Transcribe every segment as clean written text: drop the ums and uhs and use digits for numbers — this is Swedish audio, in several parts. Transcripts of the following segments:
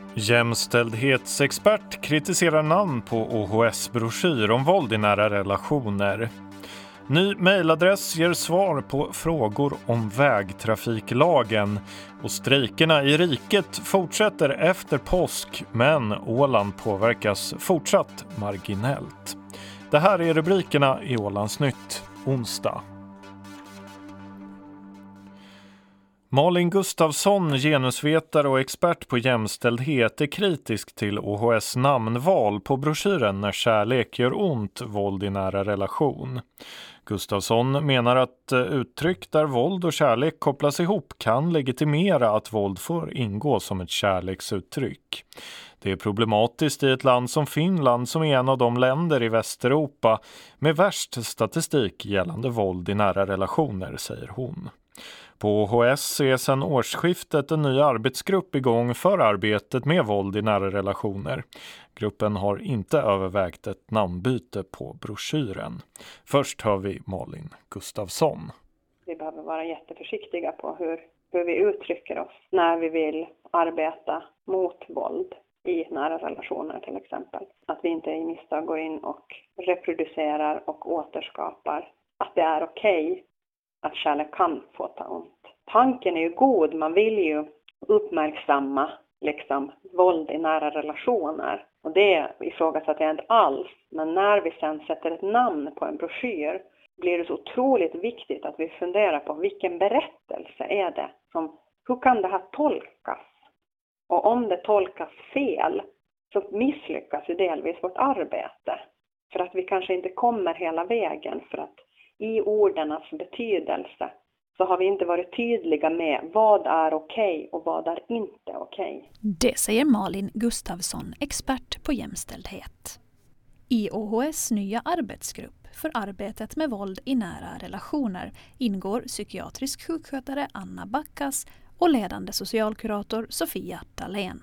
Jämställdhetsexpert kritiserar namn på OHS-broschyr om våld i nära relationer. Ny mejladress ger svar på frågor om vägtrafiklagen. Och strejkerna i riket fortsätter efter påsk, men Åland påverkas fortsatt marginellt. Det här är rubrikerna i Ålandsnytt onsdag. Malin Gustafsson, genusvetare och expert på jämställdhet, är kritisk till OHS namnval på broschyren När kärlek gör ont, våld i nära relation. Gustafsson menar att uttryck där våld och kärlek kopplas ihop kan legitimera att våld får ingå som ett kärleksuttryck. Det är problematiskt i ett land som Finland, som är en av de länder i Västeuropa med värst statistik gällande våld i nära relationer, säger hon. På OHS är sedan årsskiftet en ny arbetsgrupp igång för arbetet med våld i nära relationer. Gruppen har inte övervägt ett namnbyte på broschyren. Först hör vi Malin Gustafsson. Vi behöver vara jätteförsiktiga på hur vi uttrycker oss när vi vill arbeta mot våld i nära relationer till exempel. Att vi inte i misstag går in och reproducerar och återskapar att det är okej att kärlek kan få ta ont. Tanken är ju god, man vill ju uppmärksamma våld i nära relationer. Och det ifrågasätter jag inte alls. Men när vi sen sätter ett namn på en broschyr blir det så otroligt viktigt att vi funderar på vilken berättelse är det. Hur kan det här tolkas? Och om det tolkas fel så misslyckas ju delvis vårt arbete. För att vi kanske inte kommer hela vägen, för att i ordernas betydelse så har vi inte varit tydliga med vad är okej och vad är inte okej. Det säger Malin Gustafsson, expert på jämställdhet. I OHS nya arbetsgrupp för arbetet med våld i nära relationer ingår psykiatrisk sjukskötare Anna Backas och ledande socialkurator Sofia Dahlén.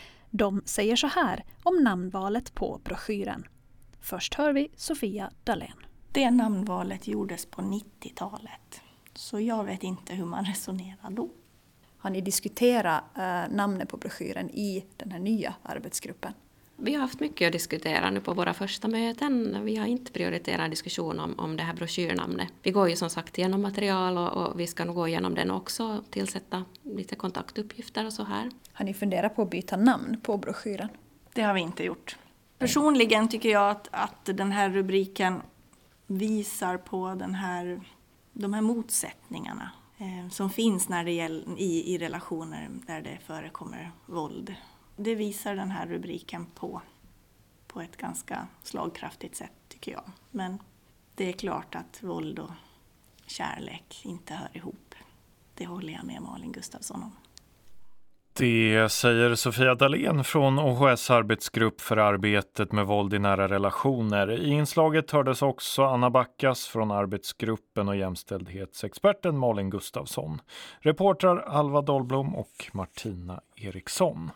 De säger så här om namnvalet på broschyren. Först hör vi Sofia Dahlén. Det namnvalet gjordes på 90-talet, så jag vet inte hur man resonerar då. Har ni diskuterat namnet på broschyren i den här nya arbetsgruppen? Vi har haft mycket att diskutera nu på våra första möten. Vi har inte prioriterat diskussion om det här broschyrnamnet. Vi går ju som sagt igenom material och vi ska nog gå igenom den också, tillsätta lite kontaktuppgifter och så här. Har ni funderat på att byta namn på broschyren? Det har vi inte gjort. Personligen tycker jag att den här rubriken visar på de här motsättningarna som finns när det gäller i relationer där det förekommer våld. Det visar den här rubriken på ett ganska slagkraftigt sätt, tycker jag. Men det är klart att våld och kärlek inte hör ihop. Det håller jag med Malin Gustafsson om. Det säger Sofia Dahlén från OHS arbetsgrupp för arbetet med våld i nära relationer. I inslaget hördes också Anna Backas från arbetsgruppen och jämställdhetsexperten Malin Gustafsson. Reportrar Alva Dahlblom och Martina Eriksson.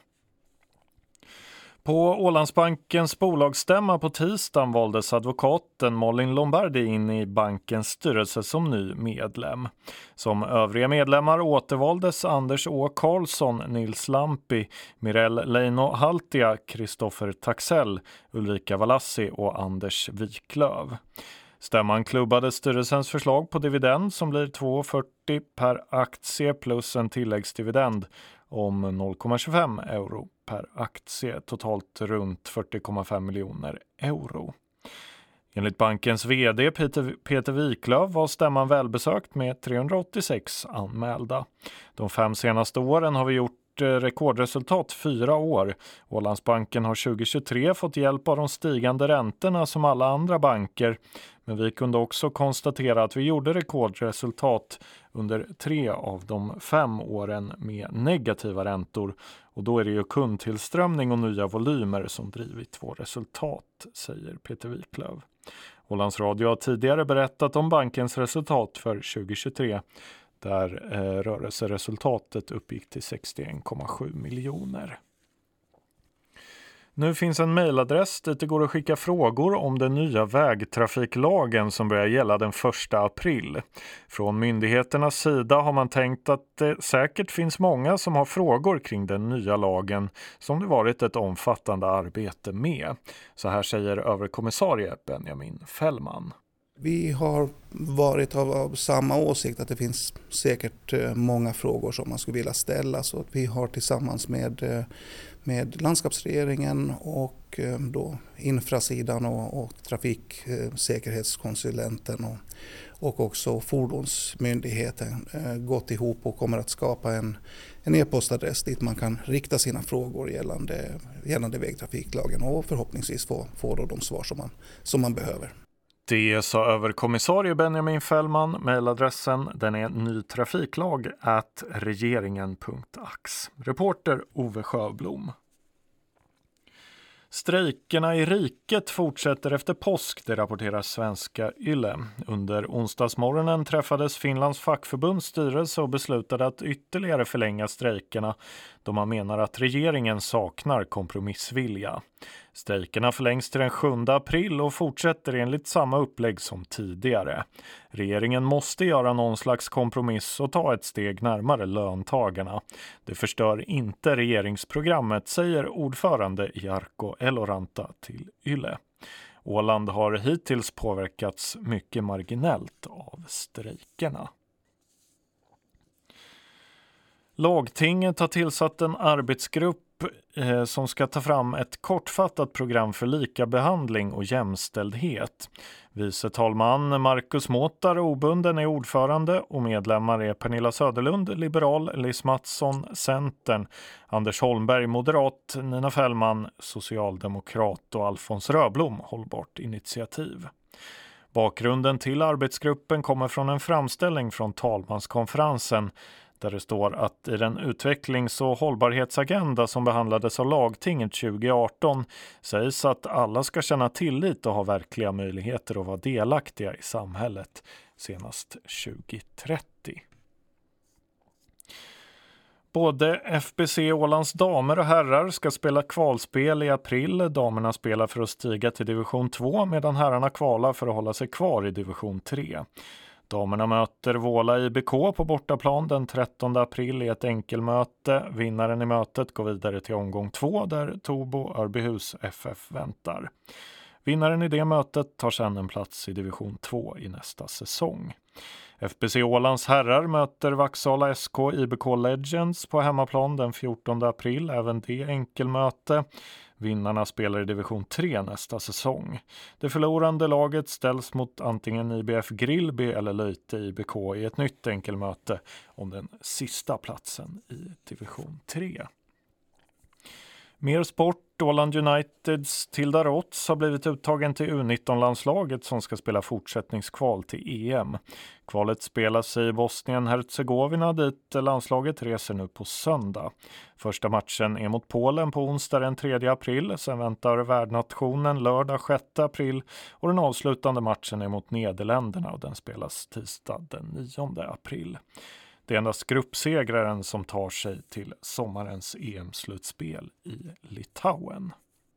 På Ålandsbankens bolagsstämma på tisdagen valdes advokaten Malin Lombardi in i bankens styrelse som ny medlem. Som övriga medlemmar återvaldes Anders Å. Karlsson, Nils Lampi, Mirelle Leino Haltia, Kristoffer Taxell, Ulrika Valassi och Anders Wiklöv. Stämman klubbade styrelsens förslag på dividend som blir 2,40 per aktie plus en tilläggsdividend om 0,25 euro per aktie, totalt runt 40,5 miljoner euro. Enligt bankens vd Peter Wiklöv var stämman välbesökt med 386 anmälda. De 5 senaste åren har vi gjort rekordresultat 4 år. Ålandsbanken har 2023 fått hjälp av de stigande räntorna som alla andra banker. Men vi kunde också konstatera att vi gjorde rekordresultat under 3 av de 5 åren med negativa räntor. Och då är det ju kundtillströmning och nya volymer som drivit vår resultat, säger Peter Wiklöv. Ålands Radio har tidigare berättat om bankens resultat för 2023. Där rörelseresultatet uppgick till 61,7 miljoner. Nu finns en mejladress dit det går att skicka frågor om den nya vägtrafiklagen som börjar gälla den 1 april. Från myndigheternas sida har man tänkt att det säkert finns många som har frågor kring den nya lagen som det varit ett omfattande arbete med. Så här säger överkommissarie Benjamin Fällman. Vi har varit av samma åsikt att det finns säkert många frågor som man skulle vilja ställa, så att vi har tillsammans med landskapsregeringen och då infrasidan och trafiksäkerhetskonsulenten och också fordonsmyndigheten gått ihop och kommer att skapa en e-postadress dit man kan rikta sina frågor gällande vägtrafiklagen och förhoppningsvis få då de svar som man behöver. Det sa överkommissarie Benjamin Fällman. Mejladressen den är nytrafiklag@regeringen.ax. Reporter Ove Sjöblom. Strejkerna i riket fortsätter efter påsk, det rapporterar svenska Yle. Under onsdagsmorgonen träffades Finlands fackförbunds styrelse och beslutade att ytterligare förlänga strejkerna då man menar att regeringen saknar kompromissvilja. Strejkerna förlängs till den 7 april och fortsätter enligt samma upplägg som tidigare. Regeringen måste göra någon slags kompromiss och ta ett steg närmare löntagarna. Det förstör inte regeringsprogrammet, säger ordförande Jarkko Eloranta till Yle. Åland har hittills påverkats mycket marginellt av strejkerna. Lagtinget har tillsatt en arbetsgrupp som ska ta fram ett kortfattat program för likabehandling och jämställdhet. Vice talman Markus Måtar obunden är ordförande och medlemmar är Pernilla Söderlund, liberal, Lis Mattsson, Centern, Anders Holmberg, moderat, Nina Fällman, socialdemokrat och Alfons Röblom, hållbart initiativ. Bakgrunden till arbetsgruppen kommer från en framställning från talmanskonferensen där det står att i den utvecklings- och hållbarhetsagenda som behandlades av lagtinget 2018 sägs att alla ska känna tillit och ha verkliga möjligheter att vara delaktiga i samhället senast 2030. Både FBC Ålands damer och herrar ska spela kvalspel i april. Damerna spelar för att stiga till division 2 medan herrarna kvalar för att hålla sig kvar i division 3. Damerna möter Våla IBK på bortaplan den 13 april i ett enkelmöte. Vinnaren i mötet går vidare till omgång 2 där Tobo Örbyhus FF väntar. Vinnaren i det mötet tar sedan en plats i division 2 i nästa säsong. FBC Ålands herrar möter Vaksala SK IBK Legends på hemmaplan den 14 april, även det enkelmöte. Vinnarna spelar i division 3 nästa säsong. Det förlorande laget ställs mot antingen IBF Grillby eller Löjte IBK i ett nytt enkelmöte om den sista platsen i division 3. Mer sport. Åland Uniteds Tilda Rots har blivit uttagen till U19-landslaget som ska spela fortsättningskval till EM. Kvalet spelas i Bosnien-Herzegovina dit landslaget reser nu på söndag. Första matchen är mot Polen på onsdag den 3 april. Sen väntar värdnationen lördag 6 april och den avslutande matchen är mot Nederländerna och den spelas tisdag den 9 april. Det är endast gruppsegraren som tar sig till sommarens EM-slutspel i Litauen.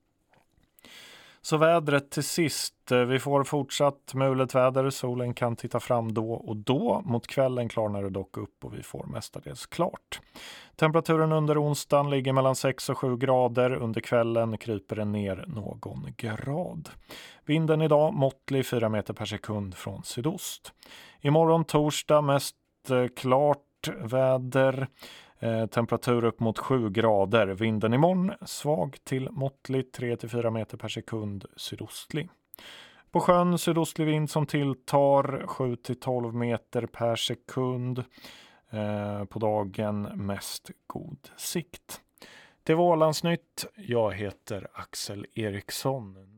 Så vädret till sist. Vi får fortsatt mulet väder. Solen kan titta fram då och då. Mot kvällen klarnar det dock upp och vi får mestadels klart. Temperaturen under onsdagen ligger mellan 6 och 7 grader. Under kvällen kryper den ner någon grad. Vinden idag måttlig 4 meter per sekund från sydost. Imorgon torsdag mest klart väder, temperatur upp mot 7 grader. Vinden imorgon svag till måttlig 3-4 meter per sekund sydostlig. På sjön sydostlig vind som tilltar 7-12 meter per sekund. På dagen mest god sikt. Det var Ålandsnytt. Jag heter Axel Eriksson.